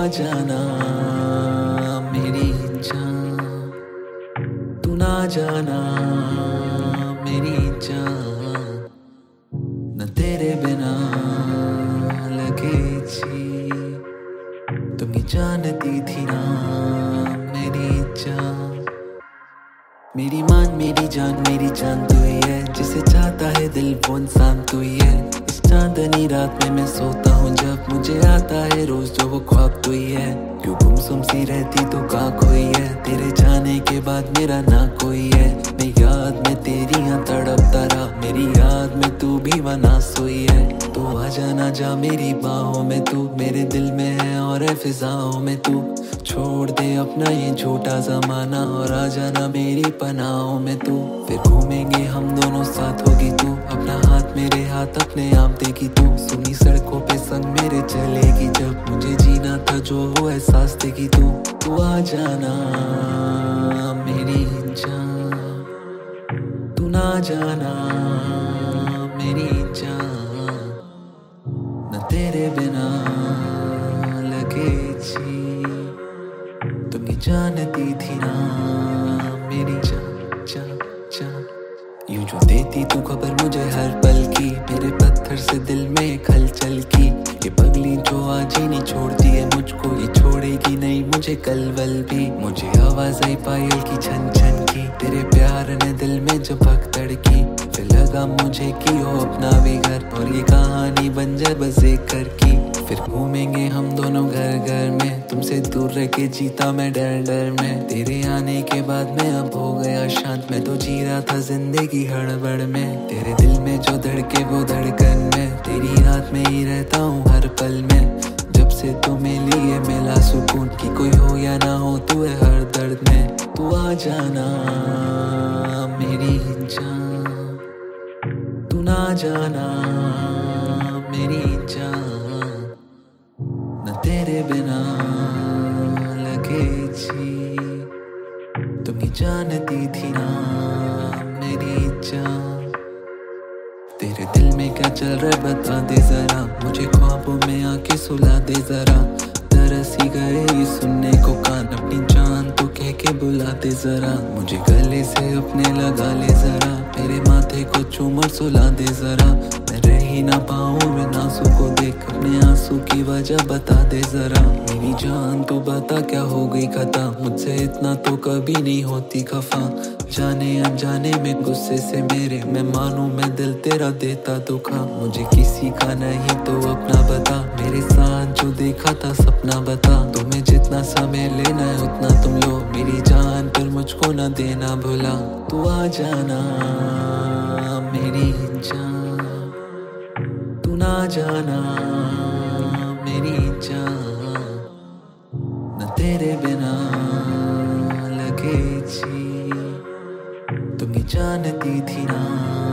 जाना मेरी जान, तू ना जाना मेरी जान, न तेरे बिना लगे जी। तुम ही जानती थी ना मेरी जान, मेरी मान मेरी जान तू ही है, जिसे चाहता है दिल वो इंसान तू ही है। इस चांदनी रात में मैं सोता हूँ जब मुझे आता है रोज जो वो ख्वाब तू ही है। क्यों गुमसुम सी रहती तू कहाँ खोई है, तेरे जाने के बाद मेरा ना कोई है। मैं याद में तेरी यहाँ तड़पता रहा, मेरी याद में तू भी वना सोई है। तू आजा ना जा मेरी बाहों में, तू मेरे दिल में है और है फिजाओं में तू। छोड़ दे अपना ये झूठा जमाना और आ जाना मेरी पनाहों में तू। फिर घूमेंगे हम दोनों साथ होगी तू, अपना हाथ मेरे हाथ अपने आप देगी तू। सुनी सड़कों पे संग मेरे चलेगी जब मुझे जीना था जो वो एहसास देगी तू। तू आ जाना मेरी जान, तू ना जाना मेरी जान, न तेरे बिना लगे जी। तुम ही जानती थी ना मेरी जान जान जान। यूं जो देती तू खबर मुझे हर पल की, मेरे पत्थर से दिल में हलचल की। ये पगली जो आज ही नहीं छोड़ती है मुझको, ये छोड़ेगी नहीं मुझे कल वल भी। मुझे आवाज आई पायल की छन छन की, तेरे प्यार ने दिल में जब भग तड़की। फिर लगा मुझे कि हो अपना भी घर, और ये कहानी बन जाए बस एक घर की। फिर घूमेंगे हम दोनों घर घर में, तुमसे दूर रह के जीता मैं डर डर में। तेरे आने के बाद मैं अब हो गया शांत, मैं तो जी रहा था जिंदगी हड़बड़ में। तेरे दिल में जो धड़के वो धड़कन में, तेरी याद में ही रहता हूँ हर पल में। जब से तू मिली है मिला सुकून, कि कोई हो या ना हो तू है हर दर्द में। तू आ जाना मेरी जान, तू ना जाना मेरी जान, न तेरे बिना लगे जी। तुम ही जानती थी ना मेरी जान। तेरे दिल में क्या चल रहा है बता दे जरा, मुझे ख्वाबों में आके सुला दे जरा। तरस ही गए ये सुनने को कान, अपनी जान तो कह के बुला दे जरा। मुझे गले से अपने लगा ले जरा, मेरे माथे को चूमर सुला दे जरा। मैं रह ही ना पाऊं बिन आंसू को देख, अपने आंसू की वजह बता दे जरा। मेरी जान तो बता क्या हो गई खता, मुझसे इतना तो कभी नहीं होती खफा। जाने अनजाने में गुस्से से मेरे, मैं मानूं मैं दिल तेरा देता धोखा। मुझे किसी का नहीं तो अपना बता, मेरे साथ जो देखा था सपना बता। तुम्हें जितना समय लेना है उतना तुम लो, मेरी जान पर मुझको न देना भुला। तू आ जाना मेरी जान, तू ना जाना मेरी जान, न तेरे बिना लगे जी। तुम ही जानती थी ना